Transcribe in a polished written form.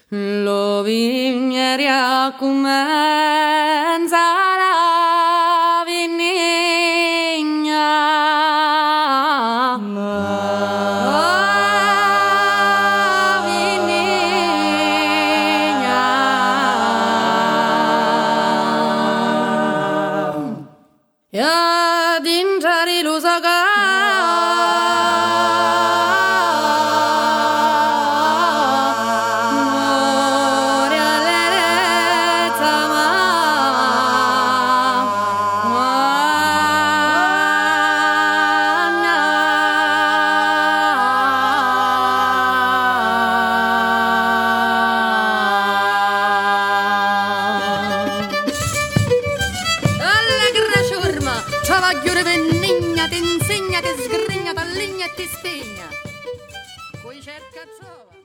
Lo vigneria comenza la vigna. Ya dinjari lusaga Travaglio vennigna, ti insegna, ti sgrigna, t'alligna e ti spegna. Poi cerca trova.